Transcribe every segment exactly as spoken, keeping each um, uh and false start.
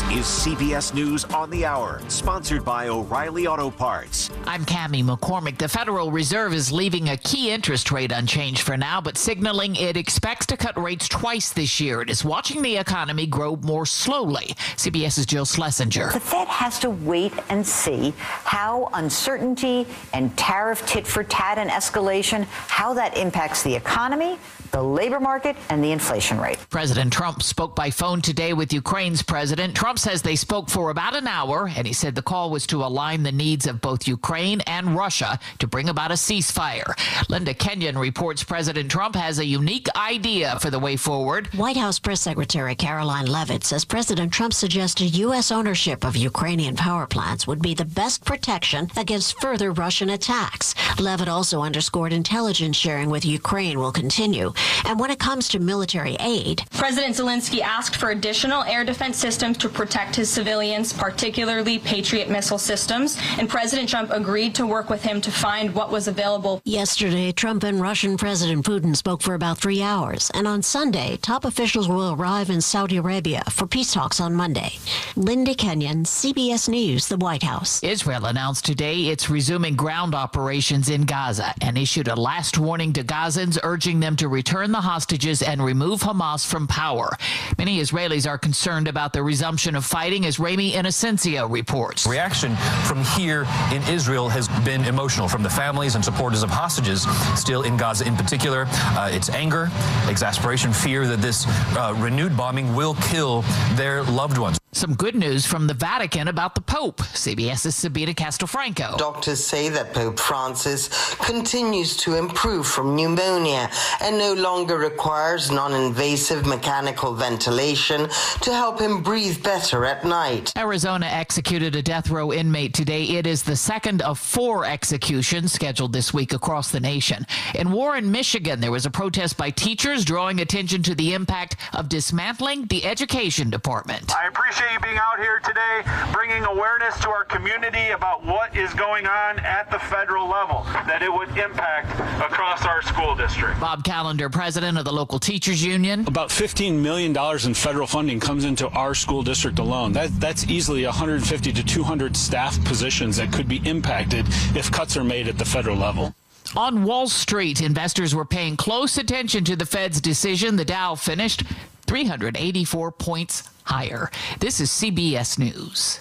is C B S News on the Hour, sponsored by O'Reilly Auto Parts. I'm Cammie McCormick. The Federal Reserve is leaving a key interest rate unchanged for now, but signaling it expects to cut rates twice this year. It is watching the economy grow more slowly. CBS's Jill Schlesinger. The Fed has to wait and see how uncertainty and tariff tit-for-tat and escalation, how that impacts the economy, the labor market, and the inflation rate. President Trump spoke by phone today with Ukraine's president. Trump says they spoke for about an hour, and he said the call was to align the needs of both Ukraine and Russia to bring about a ceasefire. Linda Kenyon reports President Trump has a unique idea for the way forward. White House Press Secretary Caroline Leavitt says President Trump suggested U S ownership of Ukrainian power plants would be the best protection against further Russian attacks. Leavitt also underscored intelligence sharing with Ukraine will continue. And when it comes to military aid, President Zelensky asked for additional air defense systems to protect his civilians, particularly Patriot missile systems, and President Trump agreed to work with him to find what was available. Yesterday, Trump and Russian President Putin spoke for about three hours, and on Sunday, top officials will arrive in Saudi Arabia for peace talks on Monday. Linda Kenyon, C B S News, the White House. Israel announced today it's resuming ground operations in Gaza and issued a last warning to Gazans, urging them to return the hostages and remove Hamas from power. Many Israelis are concerned about the resumption of fighting, as Rami Inocencio reports. Reaction from here in Israel has been emotional from the families and supporters of hostages still in Gaza in particular. Uh, it's anger, exasperation, fear that this uh, renewed bombing will kill their loved ones. Some good news from the Vatican about the Pope. CBS's Sabina Castelfranco. Doctors say that Pope Francis continues to improve from pneumonia and no longer requires non-invasive mechanical ventilation to help him breathe better at night. Arizona executed a death row inmate today. It is the second of four executions scheduled this week across the nation. In Warren, Michigan, there was a protest by teachers drawing attention to the impact of dismantling the education department. I appreciate you being out here today, bringing awareness to our community about what is going on at the federal level, that it would impact across our school district. Bob Callender, president of the local teachers union. About fifteen million dollars in federal funding comes into our school district alone. That, that's easily one hundred fifty to two hundred staff positions that could be impacted if cuts are made at the federal level. On Wall Street, investors were paying close attention to the Fed's decision. The Dow finished three hundred eighty-four points higher. This is C B S News.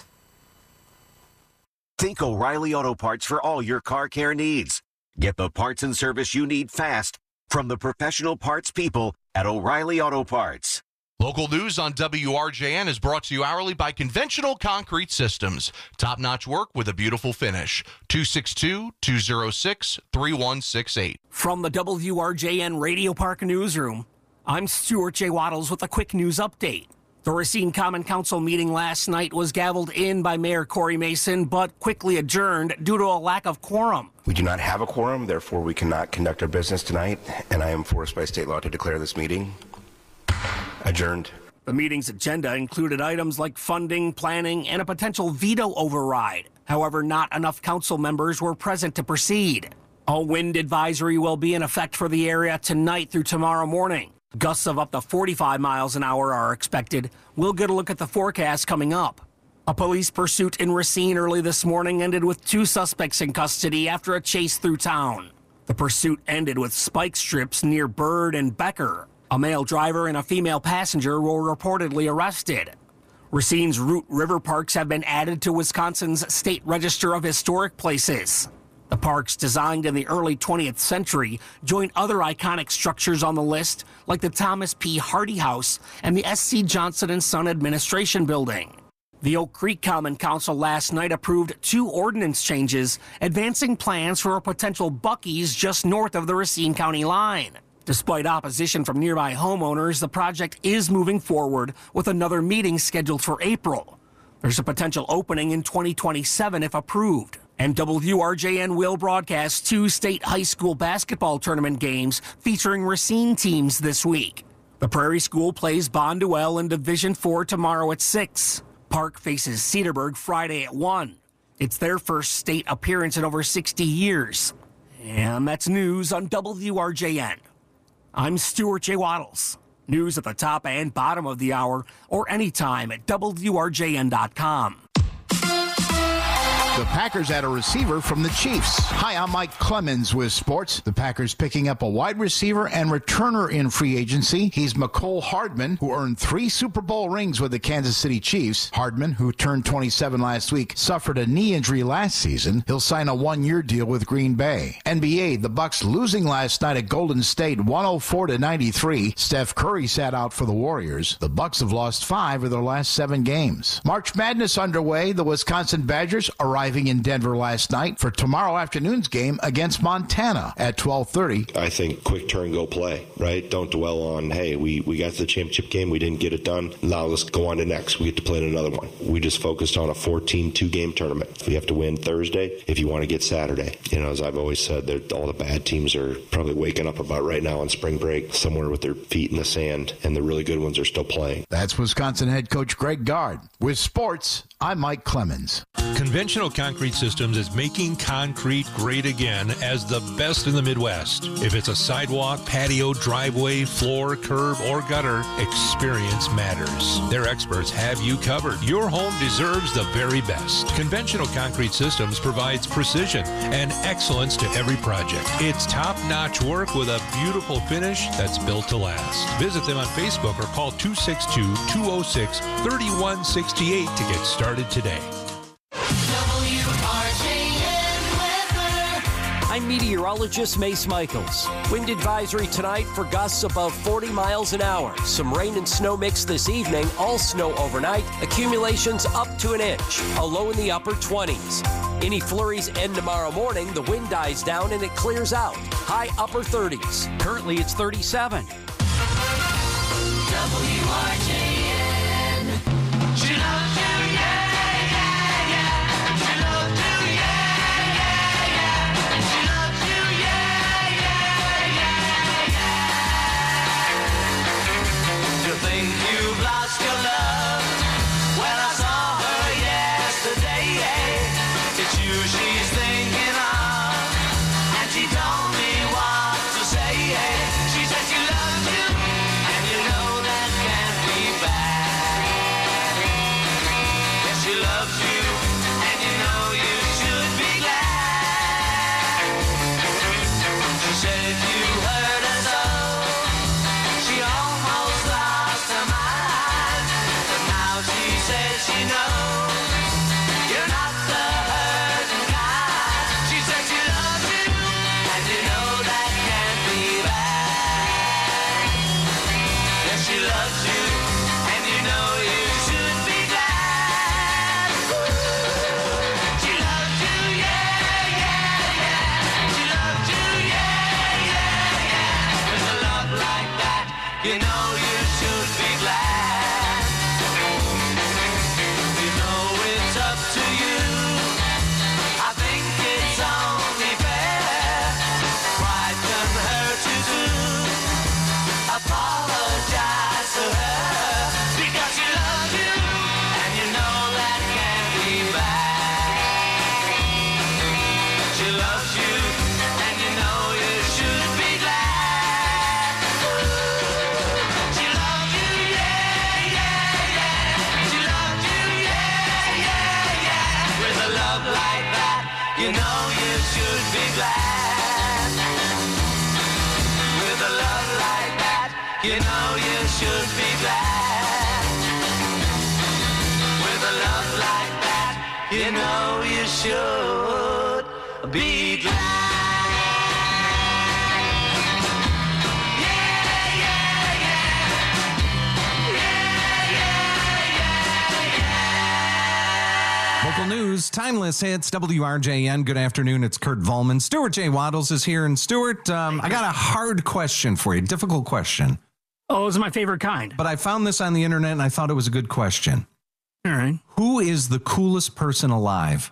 Think O'Reilly Auto Parts for all your car care needs. Get the parts and service you need fast from the professional parts people at O'Reilly Auto Parts. Local news on W R J N is brought to you hourly by Conventional Concrete Systems. Top-notch work with a beautiful finish. two six two, two oh six, three one six eight. From the W R J N Radio Park Newsroom, I'm Stuart J. Waddles with a quick news update. The Racine Common Council meeting last night was gavelled in by Mayor Corey Mason, but quickly adjourned due to a lack of quorum. We do not have a quorum, therefore we cannot conduct our business tonight, and I am forced by state law to declare this meeting adjourned. The meeting's agenda included items like funding, planning, and a potential veto override. However, not enough council members were present to proceed. A wind advisory will be in effect for the area tonight through tomorrow morning. Gusts of up to forty-five miles an hour are expected. We'll get a look at the forecast coming up. A police pursuit in Racine early this morning ended with two suspects in custody after a chase through town. The pursuit ended with spike strips near Bird and Becker. A male driver and a female passenger were reportedly arrested. Racine's Root River parks have been added to Wisconsin's State Register of Historic Places. The parks, designed in the early twentieth century, join other iconic structures on the list, like the Thomas P. Hardy House and the S C Johnson and Son Administration Building. The Oak Creek Common Council last night approved two ordinance changes, advancing plans for a potential Buc-ee's just north of the Racine County line. Despite opposition from nearby homeowners, the project is moving forward with another meeting scheduled for April. There's a potential opening in twenty twenty-seven if approved. And W R J N will broadcast two state high school basketball tournament games featuring Racine teams this week. The Prairie School plays Bonduelle in Division four tomorrow at six. Park faces Cedarburg Friday at one. It's their first state appearance in over sixty years. And that's news on W R J N. I'm Stuart J. Waddles. News at the top and bottom of the hour or anytime at W R J N dot com. The Packers add a receiver from the Chiefs. Hi, I'm Mike Clemens with sports. The Packers picking up a wide receiver and returner in free agency. He's Mecole Hardman, who earned three Super Bowl rings with the Kansas City Chiefs. Hardman, who turned twenty-seven last week, suffered a knee injury last season. He'll sign a one-year deal with Green Bay. N B A, the Bucks losing last night at Golden State one oh four to ninety-three. Steph Curry sat out for the Warriors. The Bucks have lost five of their last seven games. March Madness underway. The Wisconsin Badgers arriving in Denver last night for tomorrow afternoon's game against Montana at twelve thirty. I think quick turn, go play, right? Don't dwell on, hey, we, we got to the championship game, we didn't get it done. Now let's go on to next. We get to play in another one. We just focused on a fourteen two-game tournament. We have to win Thursday if you want to get Saturday. You know, as I've always said, all the bad teams are probably waking up about right now on spring break, somewhere with their feet in the sand, and the really good ones are still playing. That's Wisconsin head coach Greg Gard. With sports, I'm Mike Clemens. Conventional Concrete Systems is making concrete great again as the best in the Midwest. If it's a sidewalk, patio, driveway, floor, curb, or gutter, experience matters. Their experts have you covered. Your home deserves the very best. Conventional Concrete Systems provides precision and excellence to every project. It's top-notch work with a beautiful finish that's built to last. Visit them on Facebook or call two six two, two oh six, three one six eight to get started today. I'm meteorologist Mace Michaels. Wind advisory tonight for gusts above forty miles an hour. Some rain and snow mix this evening, all snow overnight. Accumulations up to an inch, a low in the upper twenties. Any flurries end tomorrow morning, the wind dies down and it clears out. High upper thirties. Currently it's thirty-seven. W R J N. She loves you, yeah, yeah, yeah. She loves you, yeah, yeah, yeah. She loves you, yeah, yeah, yeah, yeah. You think you've lost your love? When I saw her yesterday, it's you she's thinking of, and she told me what to say. She said she loves you, and you know that can't be bad. Yes, she loves you, and you know you should be glad. She said you hurt her so, she almost lost her mind. But now she says she knows you're not the hurting kind. She said she loves you, and you know that can't be bad. Yes, she loves you, and you know you should be glad. She loves you, yeah, yeah, yeah. She loves you, yeah, yeah, yeah. With a love like that, you know you should be glad. You know it's up to you. I think it's only fair. Pride can hurt you too. Apologize to her because she loves you, and you know that can't be bad. She loves you, and you know you should be glad. She loves you, yeah, yeah, yeah. She loves you, yeah, yeah, yeah. With a love like that, you know you should be glad. With a love like that, you know you should be glad. With a love like that, you know you should be glad. Yeah, yeah, yeah. Local news, timeless hits, W R J N. Good afternoon. It's Kurt Volman. Stuart J. Waddles is here. And Stuart, um, I got a hard question for you, difficult question. Oh, this is my favorite kind. But I found this on the internet and I thought it was a good question. All right. Who is the coolest person alive?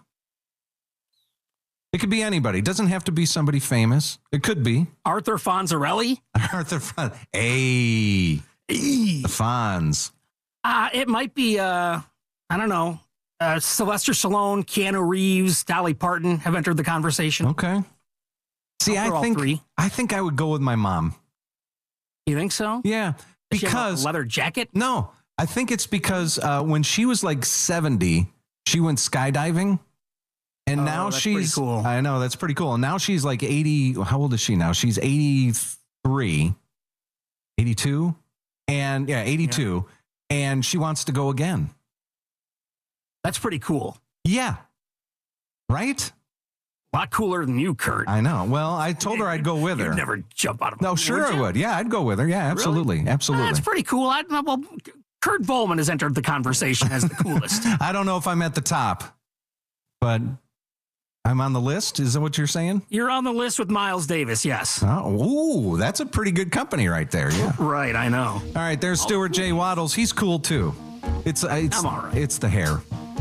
It could be anybody. It doesn't have to be somebody famous. It could be. Arthur Fonzarelli? Arthur Fon. Hey. The Fonz. Uh, it might be, uh, I don't know, uh, Sylvester Stallone, Keanu Reeves, Dolly Parton have entered the conversation. Okay. See, I think, I think I would go with my mom. You think so? Yeah. Because leather jacket? No, I think it's because uh, when she was like seventy, she went skydiving. And oh, now that's she's pretty cool. I know, that's pretty cool. And now she's like eighty. How old is she now? She's eighty-three, eighty-two. And yeah, eighty-two. Yeah. And she wants to go again. That's pretty cool. Yeah. Right? A lot cooler than you, Kurt. I know. Well, I told her I'd go with her. You'd never jump out of a No, sure I would. Yeah, I'd go with her. Yeah, absolutely. Really? Absolutely. That's pretty cool. I, well, Kurt Volman has entered the conversation as the coolest. I don't know if I'm at the top, but I'm on the list. Is that what you're saying? You're on the list with Miles Davis, yes. Oh, ooh, that's a pretty good company right there. Yeah. Right, I know. All right, there's Stuart J. Waddles. He's cool too. It's uh, it's I'm all right. It's the hair.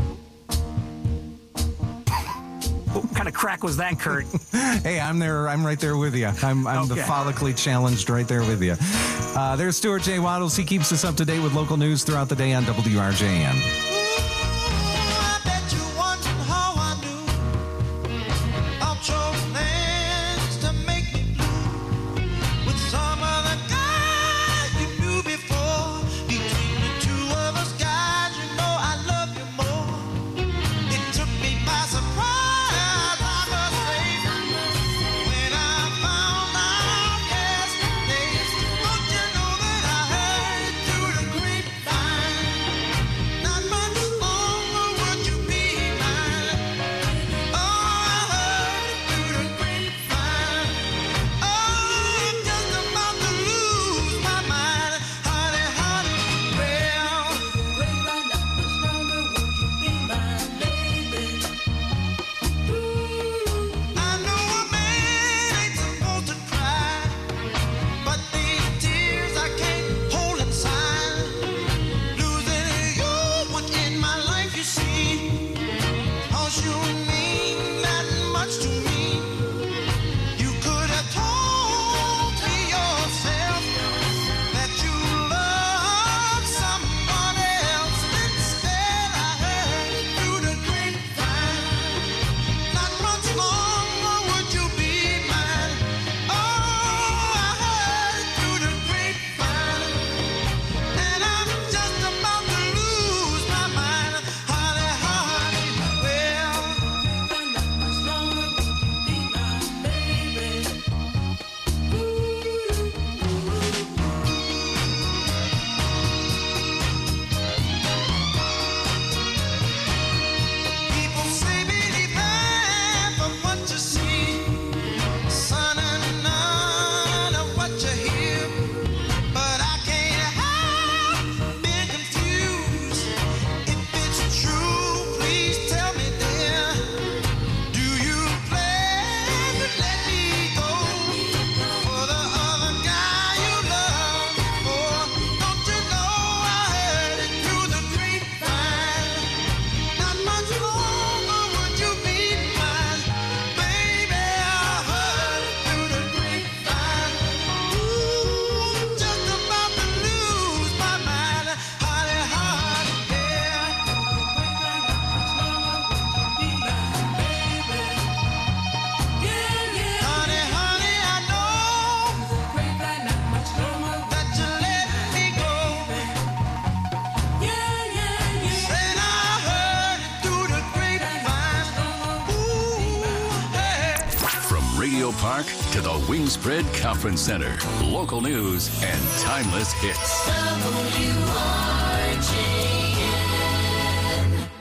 What kind of crack was that, Kurt? Hey, I'm there. I'm right there with you. I'm, I'm Okay. the follically challenged right there with you. Uh, there's Stuart J. Waddles. He keeps us up to date with local news throughout the day on W R J N. Park to the Wingspread Conference Center. Local news and timeless hits. W R J N.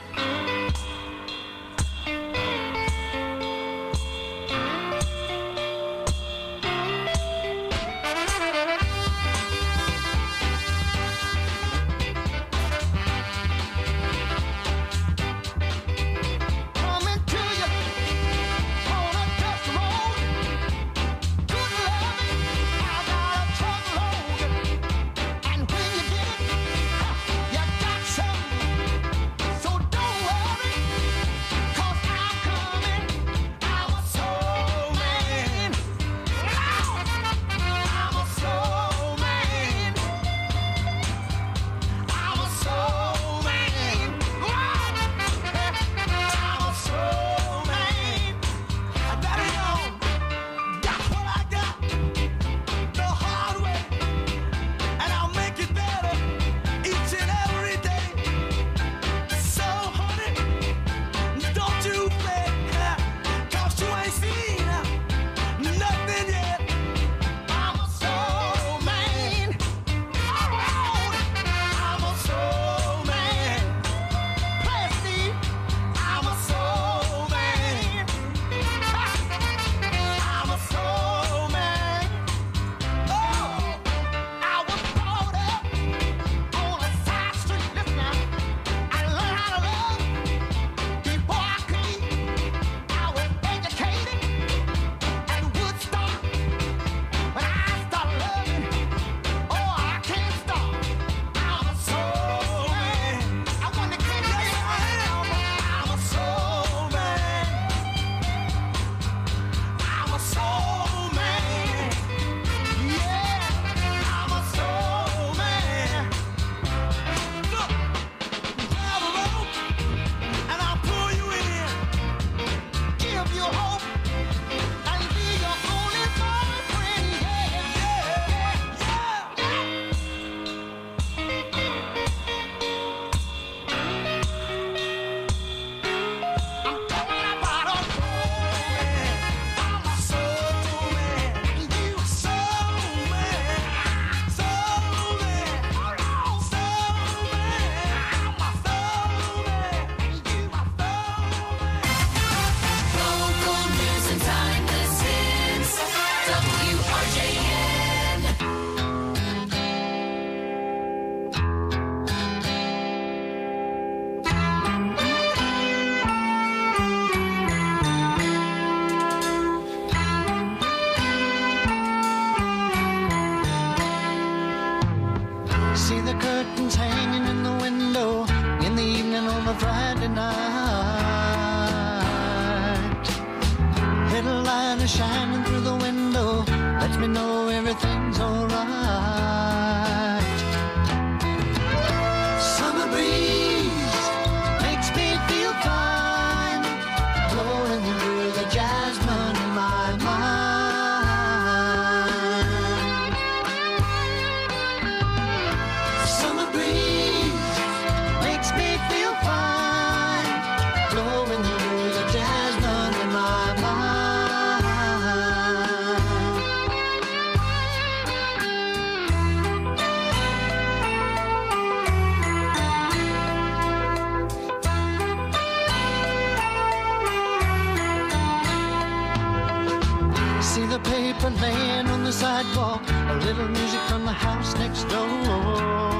sidewalk, a little music from the house next door.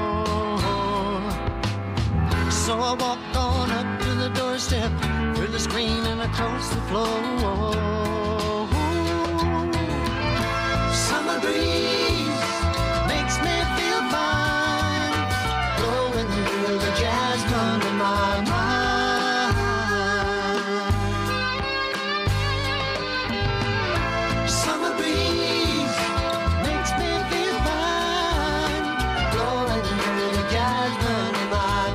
So I walked on up to the doorstep, through the screen and across the floor. Summer breeze makes me feel fine, blowing through the jasmine in my mind. Summer breeze makes me feel fine, blowing through the jasmine in my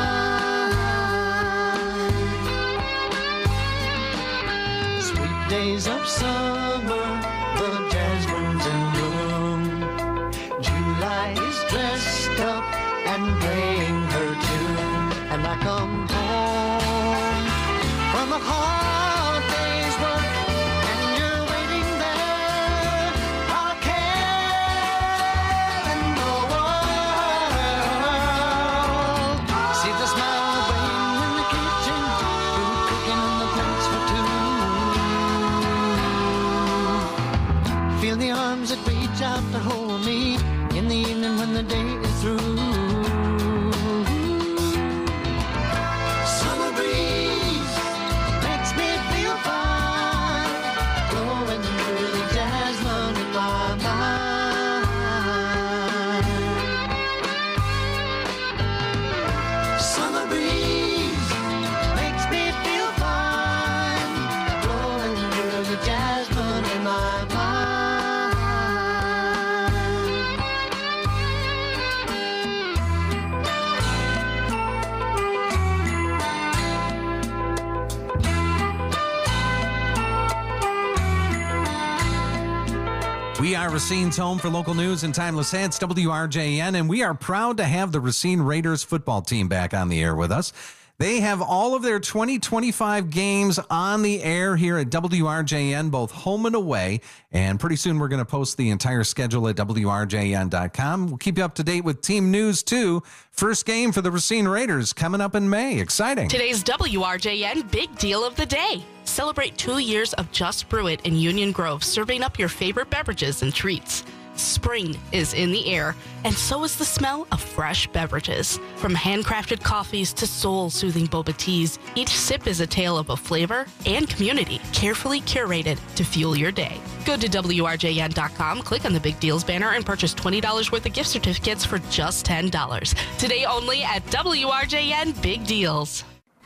mind. Sweet days of summer, the jasmine's in bloom. July is dressed up and playing her tune. And I come home from a hard day's work, and you're waiting there, not a care in the world. See the smile waiting in the kitchen, food cooking in the plates for two. Feel the arms that reach out to hold me in the evening when the day is through. Summer breeze makes me feel fine, blowing through the jasmine in my mind. Summer breeze makes me feel fine, blowing through the jasmine in my mind. We are Racine's home for local news and timeless hits, W R J N, and we are proud to have the Racine Raiders football team back on the air with us. They have all of their twenty twenty-five games on the air here at W R J N, both home and away. And pretty soon we're going to post the entire schedule at W R J N dot com. We'll keep you up to date with team news, too. First game for the Racine Raiders coming up in May. Exciting. Today's W R J N Big Deal of the Day. Celebrate two years of Just Brew It in Union Grove, serving up your favorite beverages and treats. Spring is in the air, and so is the smell of fresh beverages. From handcrafted coffees to soul-soothing boba teas, each sip is a tale of a flavor and community, carefully curated to fuel your day. Go to W R J N dot com, click on the Big Deals banner, and purchase twenty dollars worth of gift certificates for just ten dollars. Today only at W R J N Big Deals.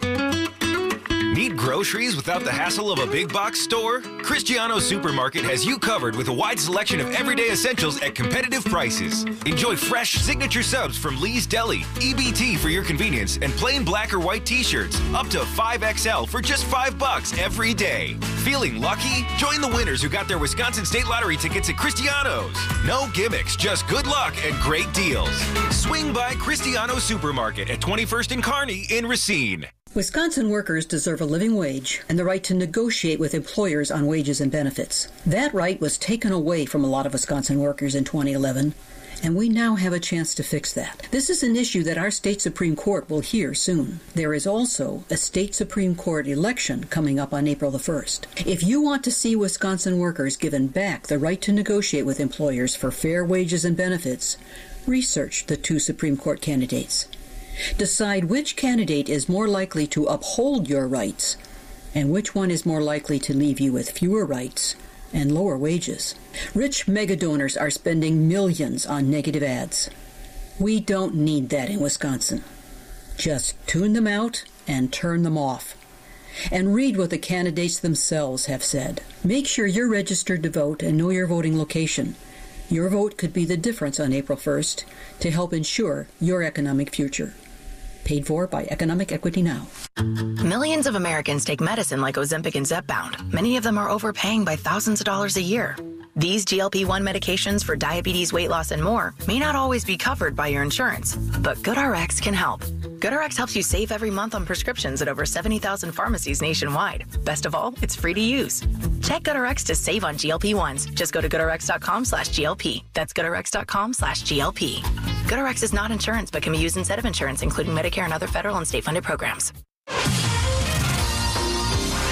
Need groceries without the hassle of a big box store? Cristiano Supermarket has you covered with a wide selection of everyday essentials at competitive prices. Enjoy fresh signature subs from Lee's Deli, E B T for your convenience, and plain black or white t-shirts up to five X L for just five bucks every day. Feeling lucky? Join the winners who got their Wisconsin State Lottery tickets at Cristiano's. No gimmicks, just good luck and great deals. Swing by Cristiano Supermarket at twenty-first and Kearney in Racine. Wisconsin workers deserve a living wage and the right to negotiate with employers on wages and benefits. That right was taken away from a lot of Wisconsin workers in twenty eleven, and we now have a chance to fix that. This is an issue that our state Supreme Court will hear soon. There is also a state Supreme Court election coming up on April the first. If you want to see Wisconsin workers given back the right to negotiate with employers for fair wages and benefits, research the two Supreme Court candidates. Decide which candidate is more likely to uphold your rights and which one is more likely to leave you with fewer rights and lower wages. Rich megadonors are spending millions on negative ads. We don't need that in Wisconsin. Just tune them out and turn them off. And read what the candidates themselves have said. Make sure you're registered to vote and know your voting location. Your vote could be the difference on April first to help ensure your economic future. Paid for by Economic Equity Now. Millions of Americans take medicine like Ozempic and Zepbound. Many of them are overpaying by thousands of dollars a year. These G L P one medications for diabetes, weight loss, and more may not always be covered by your insurance, but GoodRx can help. GoodRx helps you save every month on prescriptions at over seventy thousand pharmacies nationwide. Best of all, it's free to use. Check GoodRx to save on G L P ones. Just go to GoodRx.com slash GLP. That's GoodRx.com slash GLP. GoodRx is not insurance, but can be used instead of insurance, including Medicare and other federal and state-funded programs.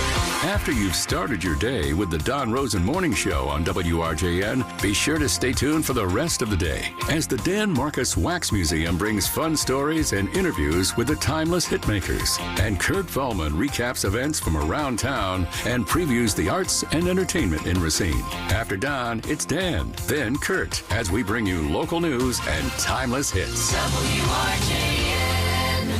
After you've started your day with the Don Rosen Morning Show on W R J N, be sure to stay tuned for the rest of the day as the Dan Marcus Wax Museum brings fun stories and interviews with the timeless hitmakers. And Kurt Vollman recaps events from around town and previews the arts and entertainment in Racine. After Don, it's Dan, then Kurt, as we bring you local news and timeless hits. W R J N.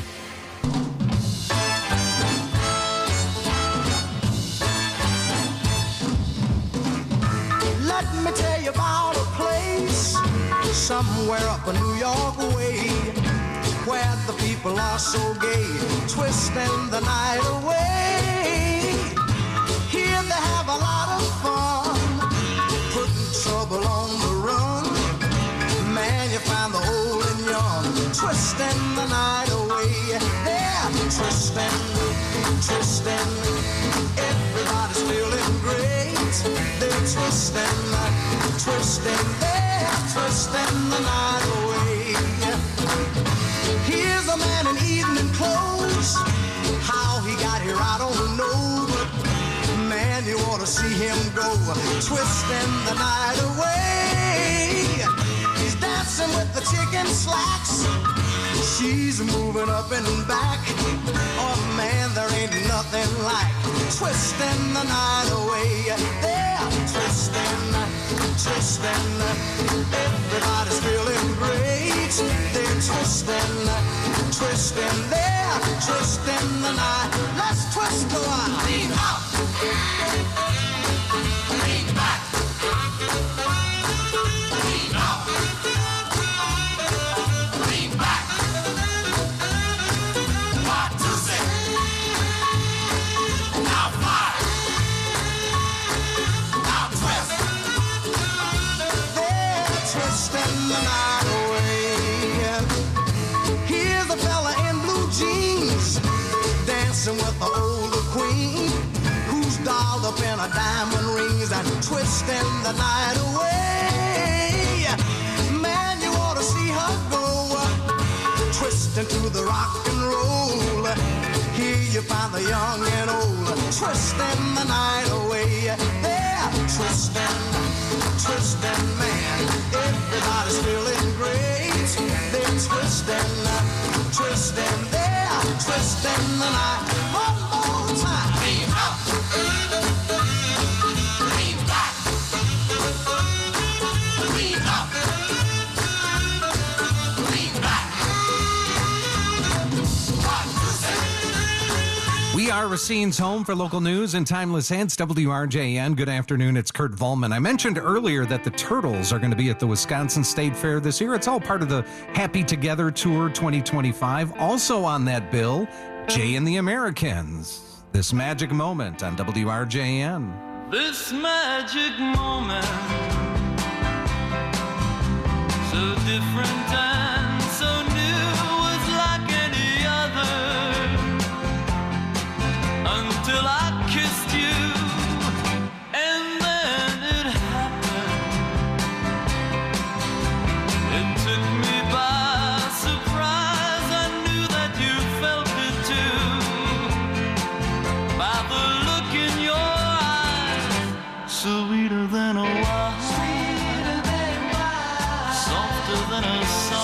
Let me tell you about a place somewhere up a New York way where the people are so gay, twisting the night away. Here they have a lot of fun, putting trouble on the run. Man, you find the old and young, twisting the night away. They're twisting, twisting, everybody's feeling great. They're twisting, twisting, they're twisting the night away. Here's a man in evening clothes. How he got here, I don't know. But man, you ought to see him go, twisting the night away. He's dancing with the chicken slacks. She's moving up and back. Oh man, there ain't nothing like twisting the night away. They're twisting, twisting, everybody's feeling great. They're twisting, twisting, they're twisting the night. Let's twist a while. Lean up, lean back, lean up, lean back. One, two, six. Now five. Now twist. They're twisting the night away. Here's a fella in blue jeans dancing with the older queen who's dolled up in her diamond rings and twisting the night away. Man, you ought to see her go, twisting to the rock and roll. Here you find the young and old, twisting the night away. They're twisting, twisting, man, everybody's feeling great. They're twisting, twisting, they're twisting the night. One more time. Lean up, lean back, lean up, lean back. One, two, six. We are Racine's home for local news and timeless hits. W R J N. Good afternoon. It's Kurt Vollman. I mentioned earlier that the Turtles are going to be at the Wisconsin State Fair this year. It's all part of the Happy Together Tour twenty twenty-five. Also on that bill, Jay and the Americans. This magic moment on W R J N. This magic moment, so different and so new, was like any other, until I kissed you, and then it happened. It took me by surprise. I knew that you felt it too, by the look in your eyes, sweeter than a wine, softer than a sigh.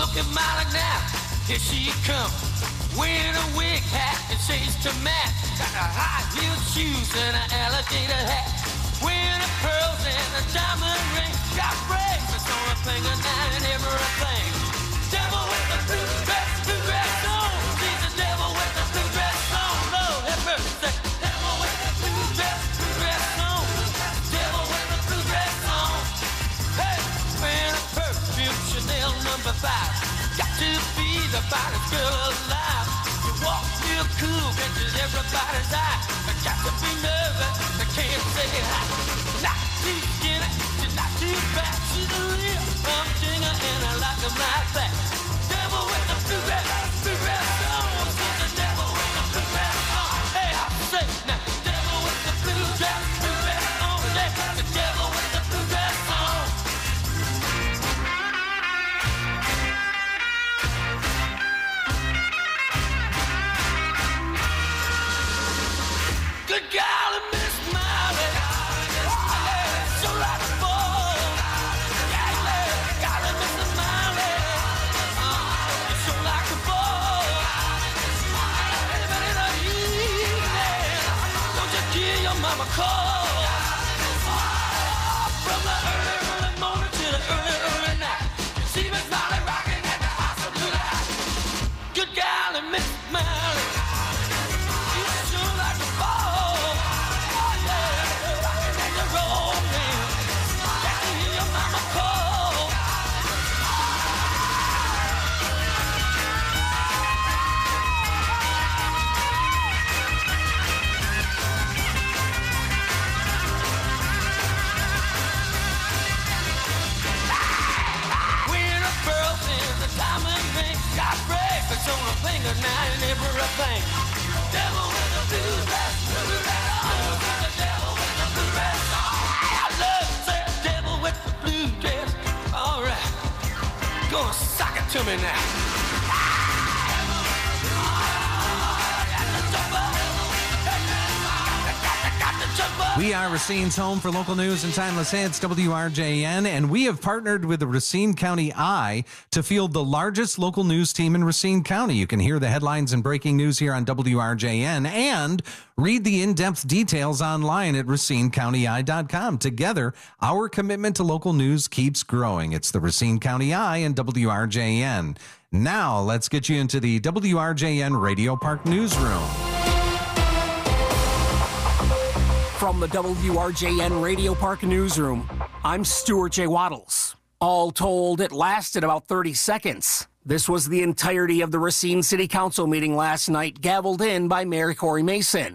looking mighty now. Here she comes, wearing a wig hat and shades to match. Got a high-heeled shoes and an alligator hat. Wearing a pearls and a diamond ring. Got bracelets on her finger now and everything. Devil with the blue dress, blue dress on. She's the devil with the blue dress on. Lord have mercy. Devil with the blue dress, blue dress on. Devil with the blue dress on. Hey, wearing a perfume, Chanel number five. Got to be the finest girl alive. You walk real cool, catches everybody's eye. I got to be nervous, I can't say hi. Not too skinny, she's not too fat. She's a real pump dinger and I like them like that. Devil with the blue dress, blue dress on. She's the devil with the blue dress on. Hey, I say now, devil with the blue dress, blue dress on. Yeah, the devil with the blue dress on. Good golly, Miss Molly. Oh, yeah, so like a ball. Yeah, yeah, golly, Miss Molly. Oh, so like a ball. Anybody in the evening, don't you hear your mama call? Oh, from the early, early morning to the early, early night. See Miss Molly rocking at the house of blue light. Good golly, Miss Molly. You sure like a ball. On a finger now and everything. Devil with the blue dress, blue dress on. The devil with the blue dress on. I love that devil with the blue dress. All right, gonna sock it to me now. We are Racine's home for local news and timeless hits, W R J N, and we have partnered with the Racine County Eye to field the largest local news team in Racine County. You can hear the headlines and breaking news here on W R J N and read the in-depth details online at racine county eye dot com. Together, our commitment to local news keeps growing. It's the Racine County Eye and W R J N. Now, let's get you into the W R J N Radio Park Newsroom. From the W R J N Radio Park Newsroom, I'm Stuart J. Waddles. All told, it lasted about thirty seconds. This was the entirety of the Racine City Council meeting last night, gavelled in by Mayor Corey Mason.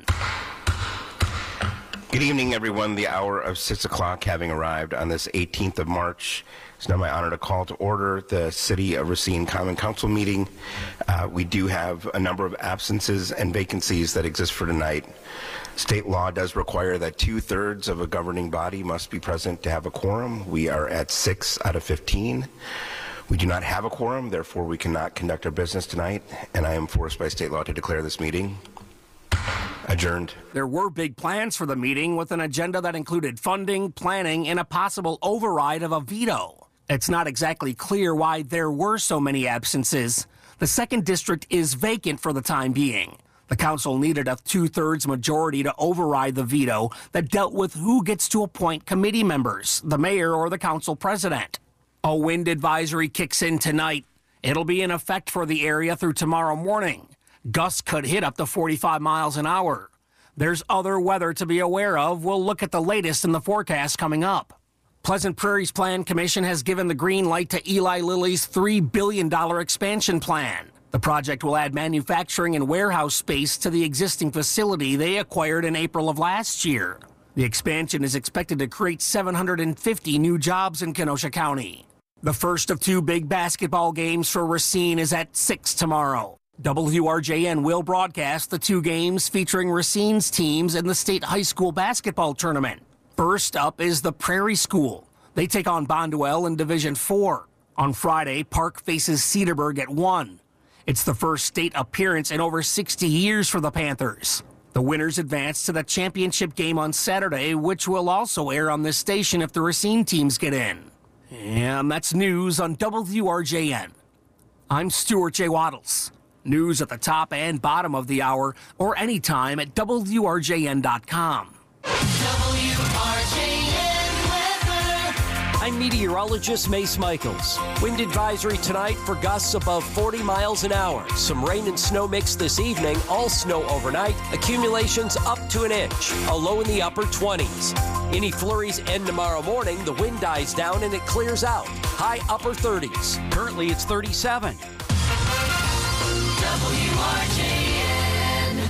Good evening, everyone. The hour of six o'clock having arrived on this eighteenth of March. It's now my honor to call to order the City of Racine Common Council meeting. Uh, we do have a number of absences and vacancies that exist for tonight. State law does require that two-thirds of a governing body must be present to have a quorum. We are at six out of fifteen. We do not have a quorum, therefore we cannot conduct our business tonight, and I am forced by state law to declare this meeting adjourned. There were big plans for the meeting with an agenda that included funding, planning, and a possible override of a veto. It's not exactly clear why there were so many absences. The second district is vacant for the time being. The council needed a two-thirds majority to override the veto that dealt with who gets to appoint committee members, the mayor or the council president. A wind advisory kicks in tonight. It'll be in effect for the area through tomorrow morning. Gusts could hit up to forty-five miles an hour. There's other weather to be aware of. We'll look at the latest in the forecast coming up. Pleasant Prairie's Plan Commission has given the green light to Eli Lilly's three billion dollars expansion plan. The project will add manufacturing and warehouse space to the existing facility they acquired in April of last year. The expansion is expected to create seven hundred fifty new jobs in Kenosha County. The first of two big basketball games for Racine is at six tomorrow. W R J N will broadcast the two games featuring Racine's teams in the state high school basketball tournament. First up is the Prairie School. They take on Bonduel in Division four. On Friday, Park faces Cedarburg at one. It's the first state appearance in over sixty years for the Panthers. The winners advance to the championship game on Saturday, which will also air on this station if the Racine teams get in. And that's news on W R J N. I'm Stuart J. Waddles. News at the top and bottom of the hour or anytime at W R J N dot com. W R J N weather. I'm meteorologist Mace Michaels. Wind advisory tonight for gusts above forty miles an hour. Some rain and snow mix this evening, all snow overnight. Accumulations up to an inch, a low in the upper twenties. Any flurries end tomorrow morning, the wind dies down and it clears out. High upper thirties. Currently it's thirty-seven. W R J N.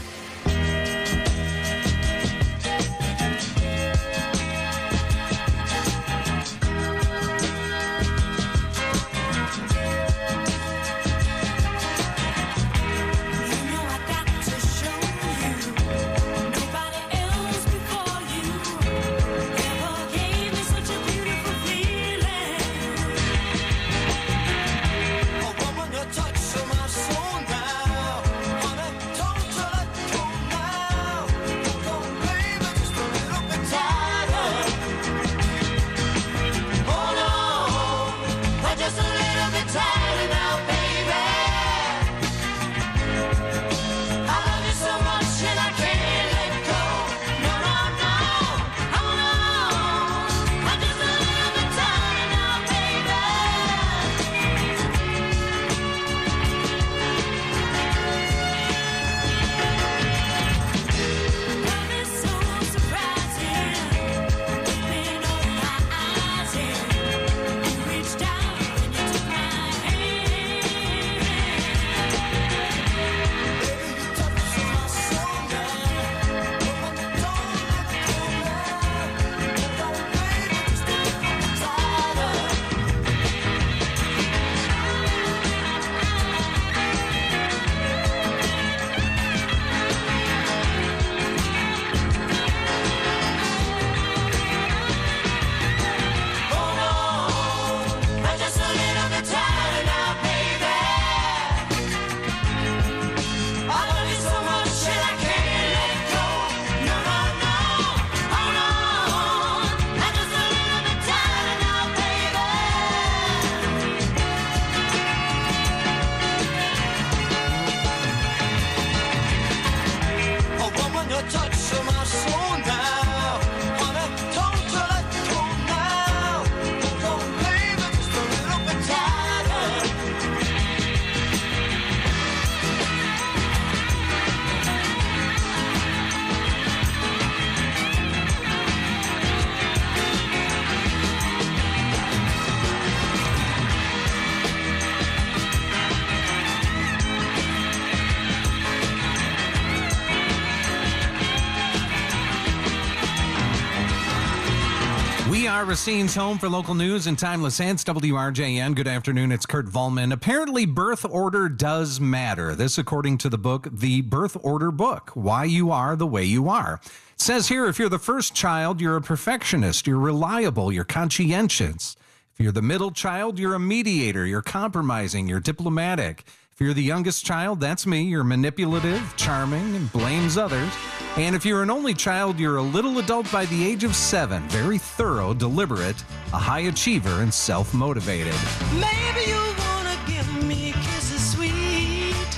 We are Racine's home for local news and timeless hits. W R J N. Good afternoon. It's Kurt Volman. Apparently, birth order does matter. This, according to the book, The Birth Order Book, Why You Are the Way You Are. It says here, if you're the first child, you're a perfectionist, you're reliable, you're conscientious. If you're the middle child, you're a mediator, you're compromising, you're diplomatic. If you're the youngest child, that's me, you're manipulative, charming, and blames others. And if you're an only child, you're a little adult by the age of seven, very thorough, deliberate, a high achiever, and self-motivated. Maybe you wanna give me kisses sweet,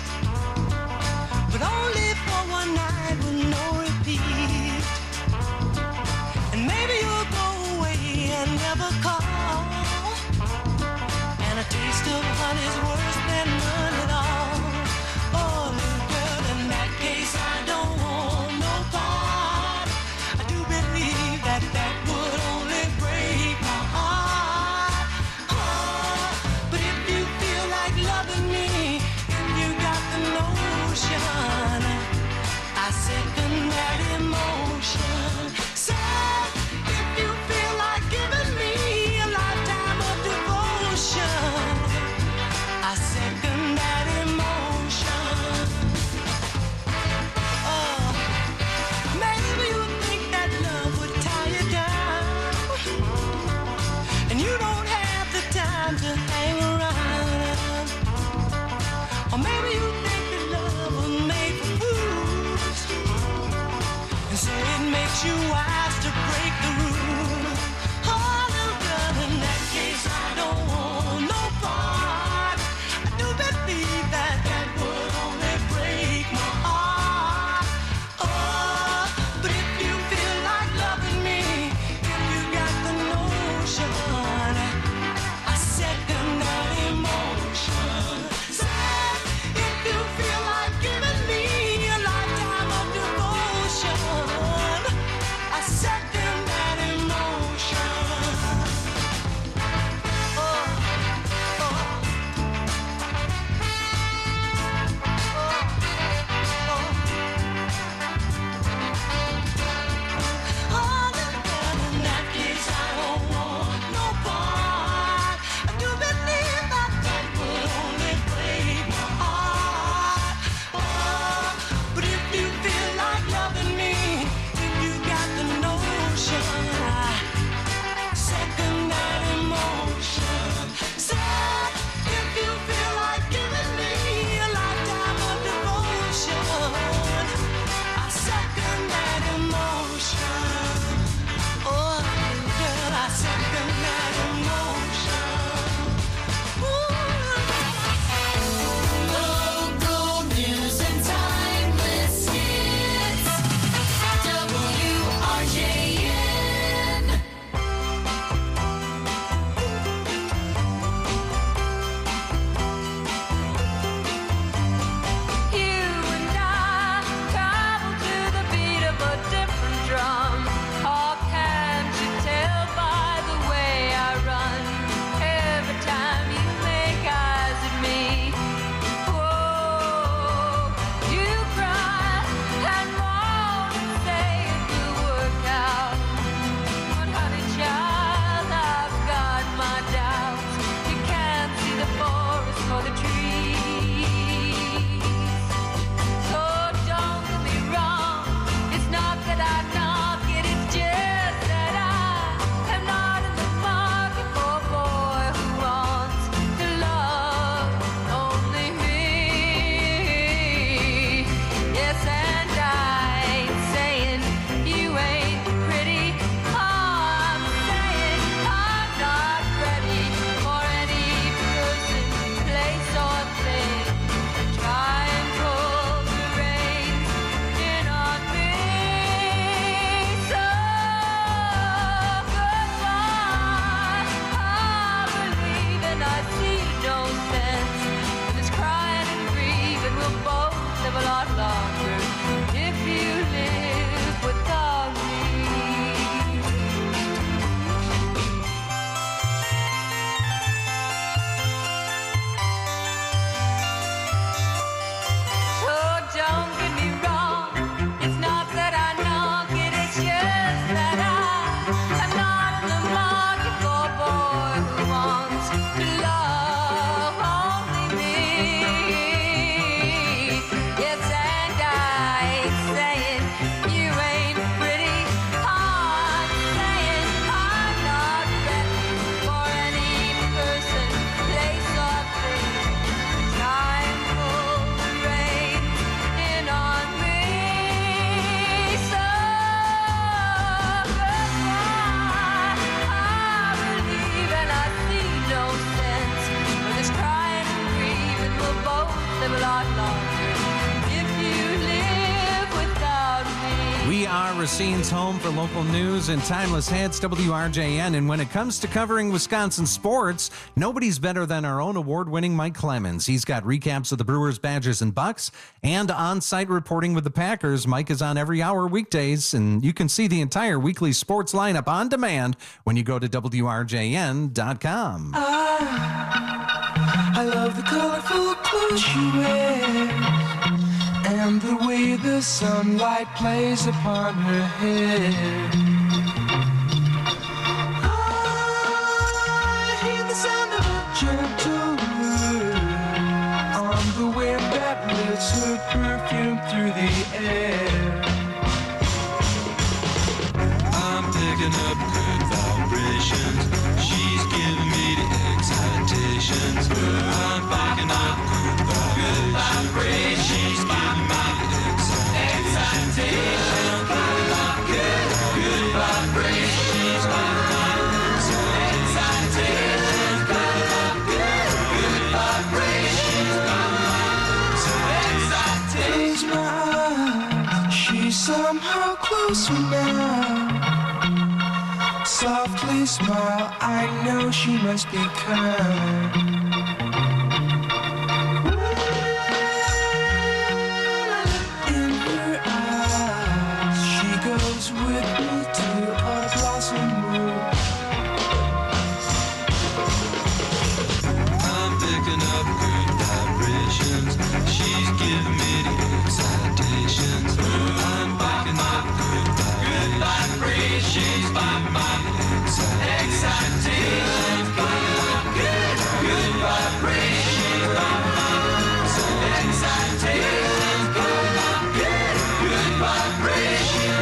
but only for one night with no repeat. And maybe you'll go away and never call, and a taste of honey's worse than none at all. Oh, little girl, in that case I don't want no part. I do believe that that would only break my heart. Oh, but if a lot longer if you live without me. So don't get me wrong, it's not that I knock it, it's just that I am not in the market for a boy who wants to love only me. Yes, and I ain't saying you ain't pretty, I'm saying I'm not ready for any person, place or thing. Time will rain in on me, so goodbye. I believe and I see no sense for this crying and grieving. We'll both live a lot longer if you live without me. We are Racine's home for local news and timeless hits, W R J N. And when it comes to covering Wisconsin sports, nobody's better than our own award-winning Mike Clemens. He's got recaps of the Brewers, Badgers, and Bucks, and on-site reporting with the Packers. Mike is on every hour weekdays, and you can see the entire weekly sports lineup on demand when you go to W R J N dot com. I, I love the colorful clothes she wears and the way the sunlight plays upon her hair. I hear the sound of a gentle word on the wind that lifts her perfume through the air. I'm picking up good vibrations. She's giving me the excitations. I'm picking up good vibrations. She's giving me the excitations. Good, good vibrations. She's giving me the excitations. Good, good vibrations. Close my eyes. She's somehow closer now. Softly smile, I know she must be kind. In her eyes, she goes with me to a blossom room. I'm picking up good vibrations. She's giving me the excitations. I'm picking up good vibrations. She's giving me excitations. Good, good vibrations. Excitations. Good, good vibrations.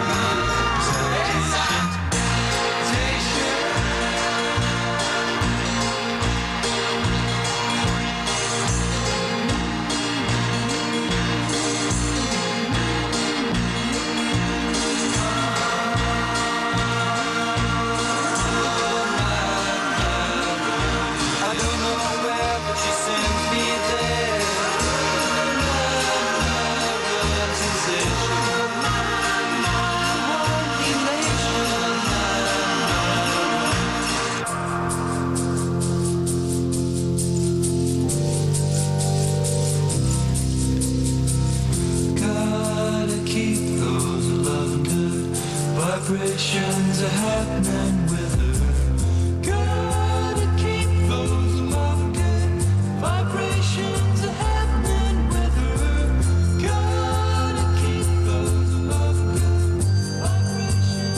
Gotta keep those loving good vibrations are happening with her. Gotta keep those loving good vibrations are happening with her. Gotta keep those loving good vibrations.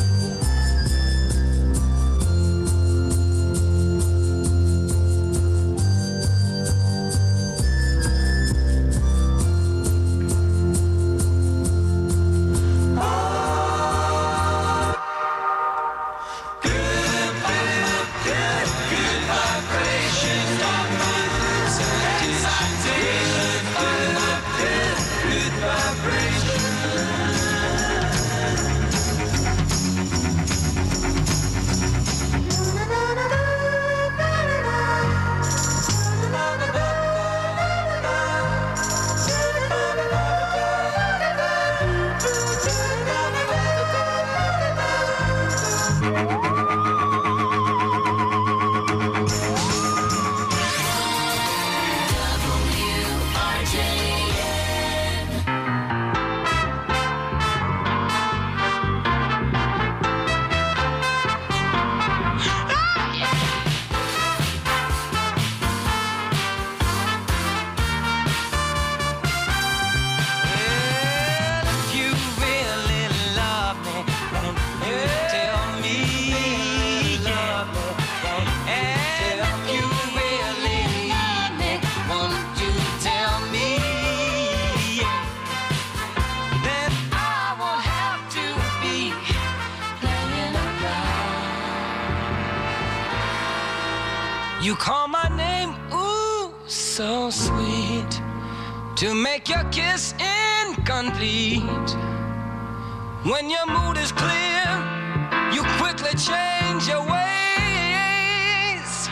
Good You call my name, ooh, so sweet, to make your kiss incomplete. When your mood is clear, you quickly change your ways.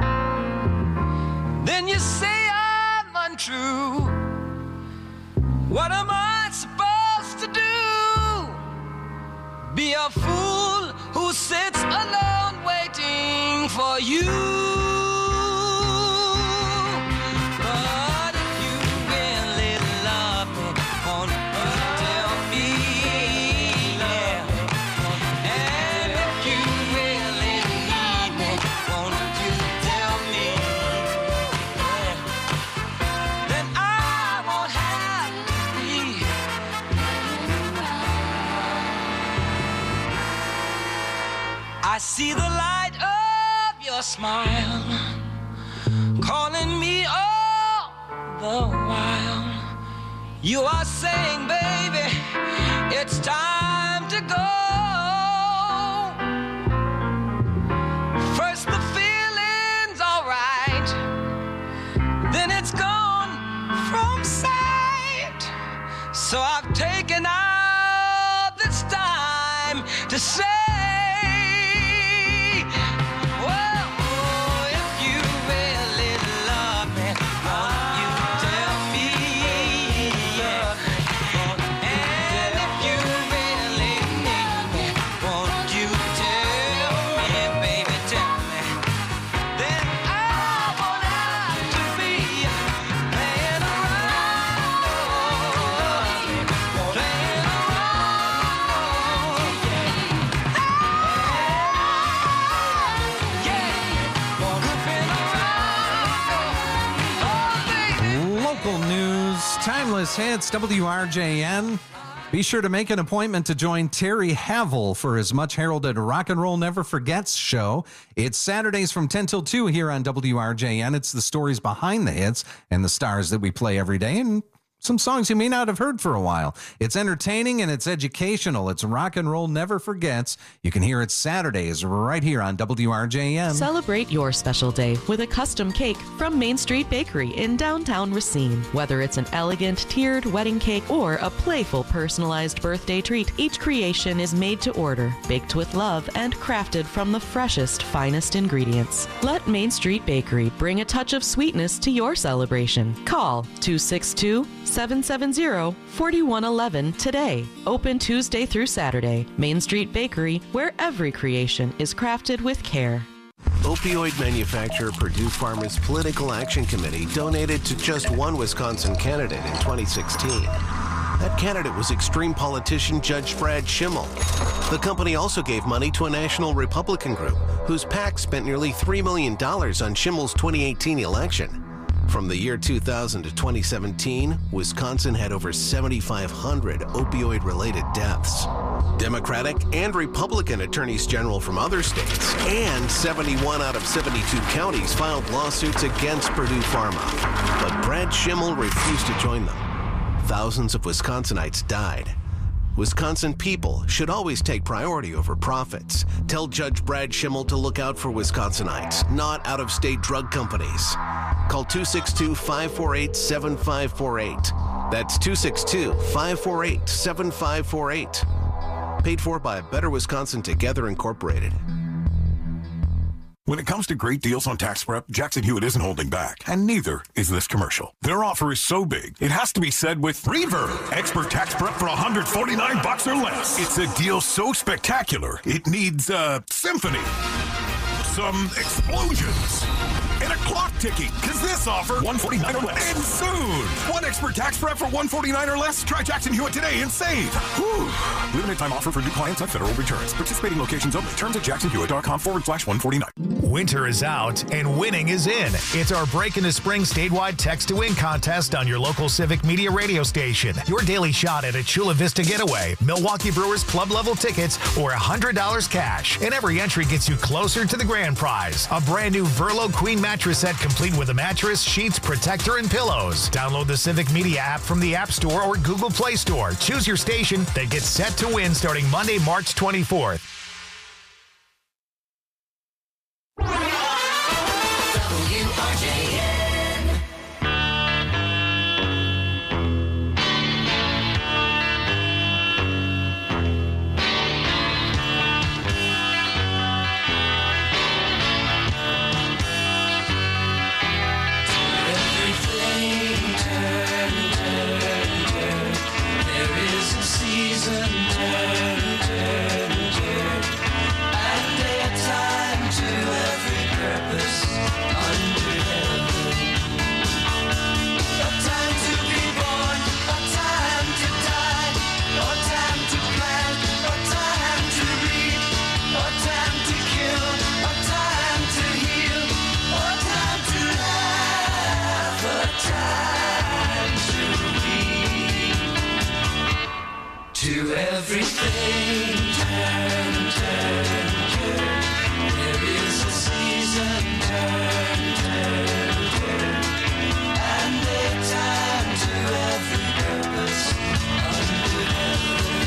Then you say I'm untrue. What am I supposed to do? Be a fool who sits alone waiting for you. But if you really love me, won't you tell me? Yeah. And if you really need me, won't you tell me? Yeah. Then I won't have to be. I see the light of your smile calling me all the while. You are saying, baby, it's time to go. First the feeling's alright, then it's gone from sight. So I've taken out this time to say, Timeless hits, W R J N. Be sure to make an appointment to join Terry Havel for his much heralded Rock and Roll Never Forgets show. It's Saturdays from ten till two here on W R J N. It's the stories behind the hits and the stars that we play every day, and some songs you may not have heard for a while. It's entertaining and it's educational. It's Rock and Roll Never Forgets. You can hear it Saturdays right here on W R J M. Celebrate your special day with a custom cake from Main Street Bakery in downtown Racine. Whether it's an elegant tiered wedding cake or a playful personalized birthday treat, each creation is made to order, baked with love, and crafted from the freshest, finest ingredients. Let Main Street Bakery bring a touch of sweetness to your celebration. Call two six two, seven seven zero, four one one one today. Open Tuesday through Saturday. Main Street Bakery, where every creation is crafted with care. Opioid manufacturer Purdue Pharma's Political Action Committee donated to just one Wisconsin candidate in twenty sixteen. That candidate was extreme politician Judge Brad Schimmel. The company also gave money to a national Republican group whose PAC spent nearly three million dollars on Schimmel's twenty eighteen election. From the year two thousand to twenty seventeen, Wisconsin had over seventy-five hundred opioid-related deaths. Democratic and Republican attorneys general from other states and seventy-one out of seventy-two counties filed lawsuits against Purdue Pharma. But Brad Schimmel refused to join them. Thousands of Wisconsinites died. Wisconsin people should always take priority over profits. Tell Judge Brad Schimmel to look out for Wisconsinites, not out-of-state drug companies. Call two six two, five four eight, seven five four eight. That's two six two, five four eight, seven five four eight. Paid for by Better Wisconsin Together Incorporated. When it comes to great deals on tax prep, Jackson Hewitt isn't holding back, and neither is this commercial. Their offer is so big, it has to be said with Reverb. Expert tax prep for one hundred forty-nine bucks or less. It's a deal so spectacular, it needs a symphony, some explosions, and a clock ticking, because this offer, one hundred forty-nine or less. And soon, one expert tax prep for one hundred forty-nine or less. Try Jackson Hewitt today and save. Whew. Limited time offer for new clients on federal returns. Participating locations only. Terms at jacksonhewitt.com forward slash 149. Winter is out and winning is in. It's our Break into Spring statewide text to win contest on your local Civic Media radio station. Your daily shot at a Chula Vista getaway, Milwaukee Brewers club level tickets, or one hundred dollars cash. And every entry gets you closer to the grand prize. A brand new Verlo Queen mattress set complete with a mattress, sheets, protector, and pillows. Download the Civic Media app from the App Store or Google Play Store. Choose your station that gets set to win starting Monday, March twenty-fourth. To everything, turn, turn, turn. There is a season, turn, turn, turn. And a time to every purpose under heaven.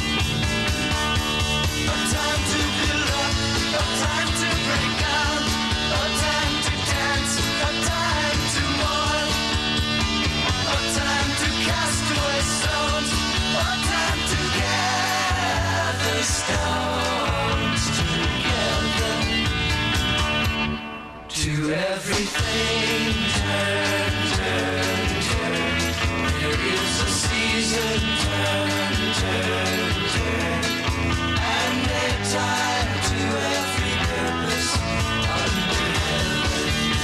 A time to build up, a time to break down, a time to dance, a time to mourn, a time to cast away stones, a time to gather stones together. To everything, turn, turn, turn. There is a season, turn, turn, turn. And a time to every purpose under heaven.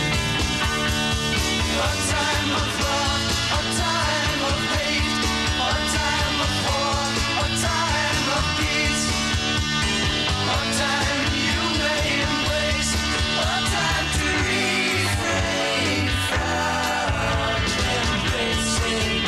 A time of love, a time of hate, a time of war, a time of peace, a time you may embrace, a time to refrain from embracing.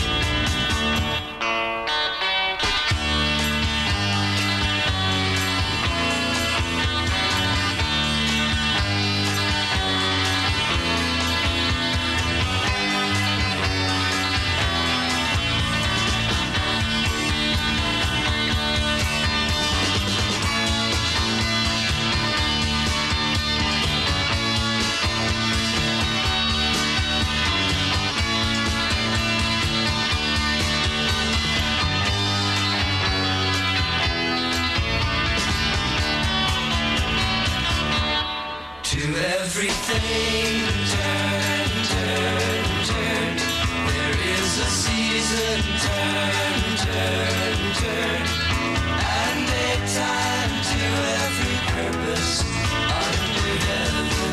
To everything, turn, turn, turn. There is a season, turn, turn, turn. And a time to every purpose under heaven.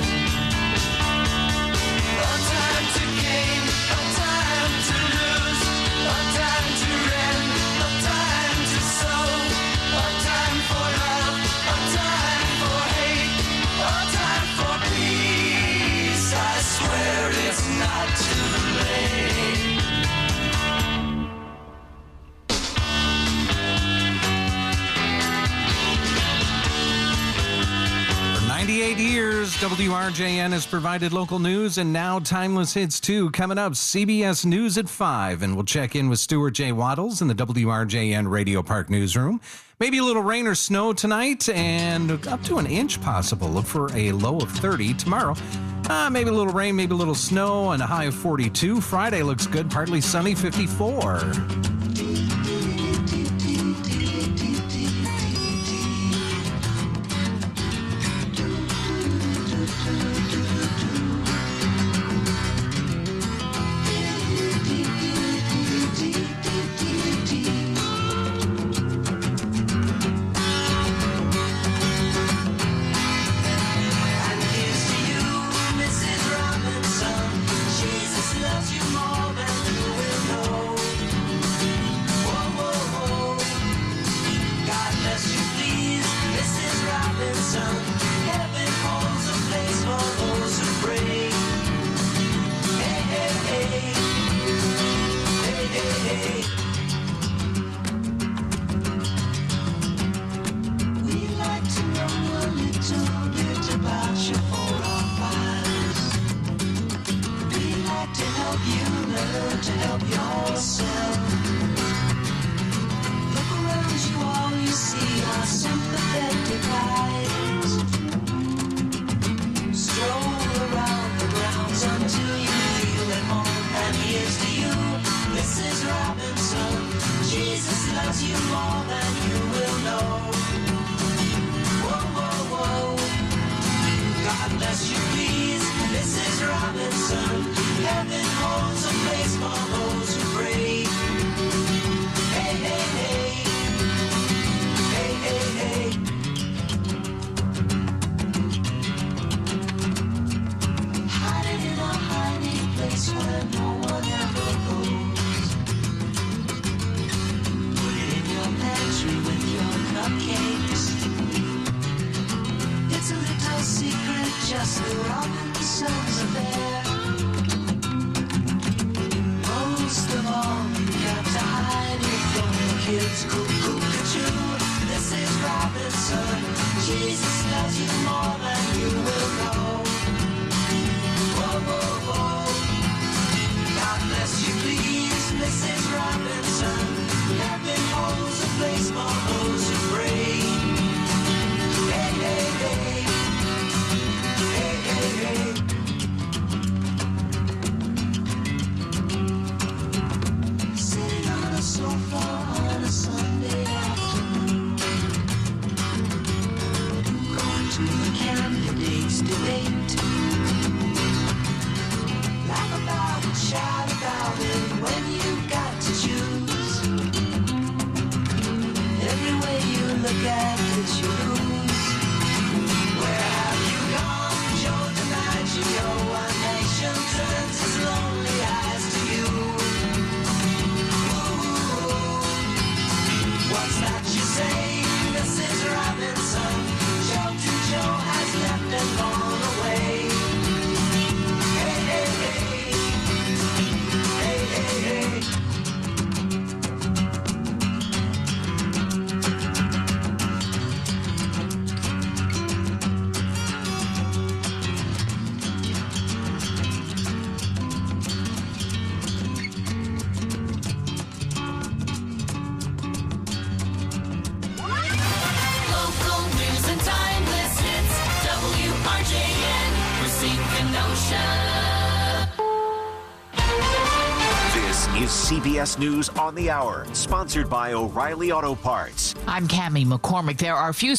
A time to gain, a time to lose, a time to rend, a time to sow, a time for love, a time for hate, a time for peace. I swear it's not too late. For ninety-eight years, W R J N has provided local news and now Timeless Hits too. Coming up, C B S News at five, and we'll check in with Stuart J. Waddles in the W R J N Radio Park newsroom. Maybe a little rain or snow tonight, and up to an inch possible. Look for a low of thirty tomorrow. Uh, maybe a little rain, maybe a little snow, and a high of forty-two. Friday looks good, partly sunny, fifty-four. And here's to you, Missus Robinson. Jesus loves you more than you will know. Whoa, whoa, whoa. God bless you, please, Missus Robinson. Heaven holds a place for those who pray. Hey, hey, hey. Hey, hey, hey. We'd like to know a little bit about you for our files. We'd like to help you learn to help yourself. Look around you, all you see are sympathetic eyes. Stroll around the grounds until you feel at home. And here's to you, Missus Robinson. Jesus loves you more than you will know. Whoa, whoa, whoa. God bless you, please, Missus Robinson. Heaven holds a place for those who pray. Hey, hey, hey. Hey, hey, hey. Hiding in a hiding place where no one ever goes. Put it in your pantry with your cupcakes. It's a little secret, just the Robinsons affair. Most of all, you got to hide it from the kids. Cuckoo, cuckoo. This for those who pray. Hey, hey, hey. Hey, hey, hey. Sitting on a sofa on a Sunday afternoon, going to the candidates debate. Laugh about it, shout about it when you've got to choose. Every way you look at it, you lose. Where have you gone? Joe DiMaggio, one nation turns his lonely eyes to you. Ooh, what's that you say, Missus Robinson? Joe to Joe has left and gone away. Hey, hey, hey. Hey, hey, hey. Local news and timeless hits. W R J N, Racine Kenosha. This is C B S News on the Hour, sponsored by O'Reilly Auto Parts. I'm Cammie McCormick. There are few